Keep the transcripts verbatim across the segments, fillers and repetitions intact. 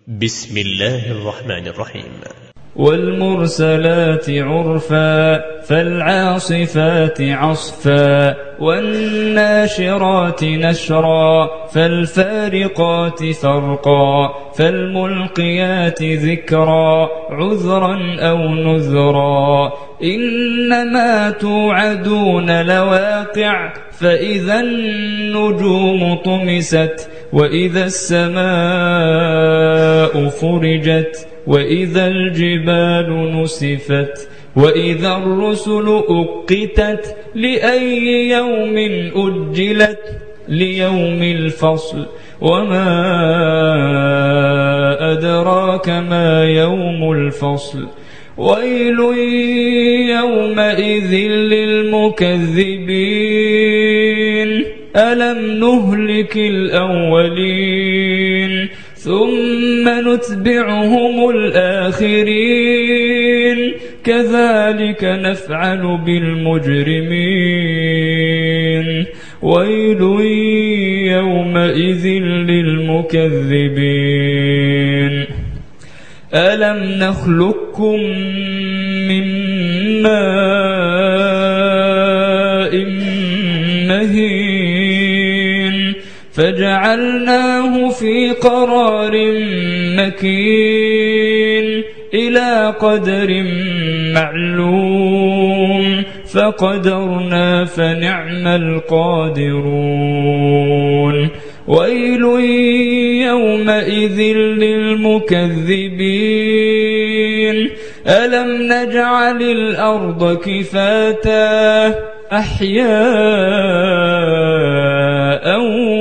بسم الله الرحمن الرحيم. والمرسلات عرفا فالعاصفات عصفا والناشرات نشرا فالفارقات فرقا فالملقيات ذكرا عذرا أو نذرا إنما توعدون لواقع فإذا النجوم طمست وإذا السماء فرجت وإذا الجبال نسفت وإذا الرسل أقتت لأي يوم أجلت ليوم الفصل وما أدراك ما يوم الفصل ويل يومئذ للمكذبين ألم نهلك الأولين ثم نتبعهم الآخرين كذلك نفعل بالمجرمين ويل يومئذ للمكذبين ألم نخلقكم من ماء مهين فجعلناه في قرار مكين إلى قدر معلوم فقدرنا فنعم القادرون ويل يومئذ للمكذبين ألم نجعل الأرض كفاتا أحياء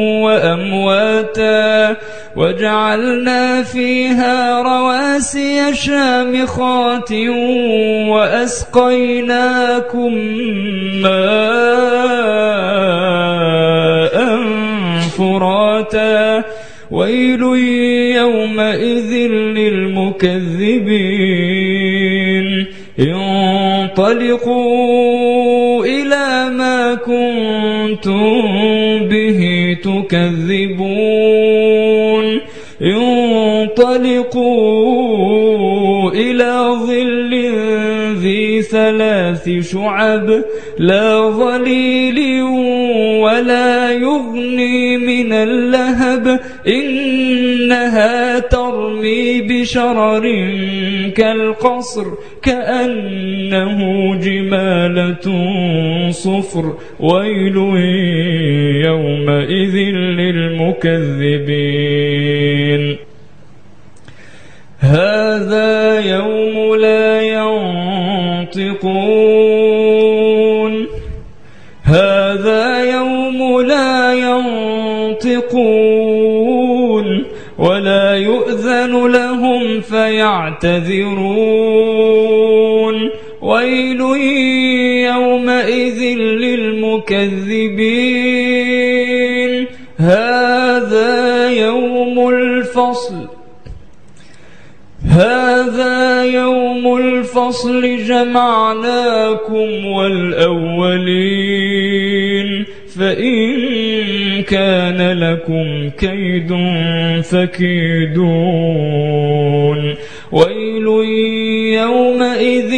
وأمواتا وجعلنا فيها رواسي شامخات وأسقيناكم ماء فراتا ويل يومئذ للمكذبين انطلقوا إلى ما كنتم به تكذبون انطلقوا إلى ظل ذي ثلاث شعب لا ظليل ولا يغني من اللهب إنها ترمي بشرر كالقصر كأنه جمالة صفر ويل يومئذ للمكذبين هذا يوم لا ينطقون هذا يوم لا ينطقون ولا يؤذن لهم فيعتذرون ويل يومئذ للمكذبين هذا يوم الفصل هذا يوم الفصل جمعناكم والأولين فإن كان لكم كيد فكيدون ويل يومئذ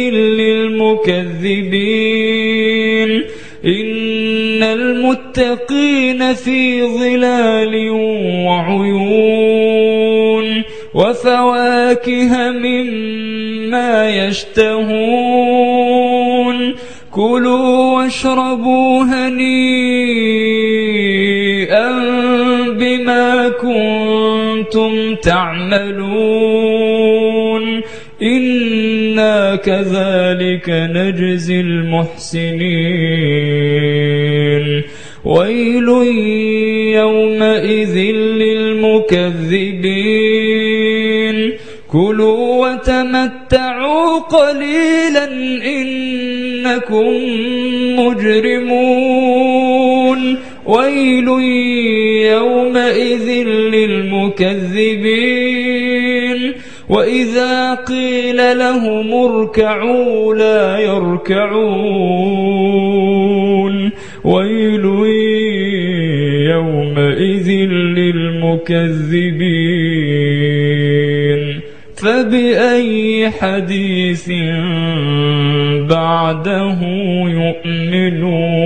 للمكذبين إن المتقين في ظلال وعيون وفواكه مما يشتهون كلوا واشربوا هنيئا بما كنتم تعملون إنا كذلك نجزي المحسنين ويل يومئذ للمكذبين كلوا وتمتعوا قليلا إنكم مجرمون ويل يومئذ للمكذبين وإذا قيل لهم اركعوا لا يركعون ويل يومئذ للمكذبين فبأي حديث بعده يؤمنون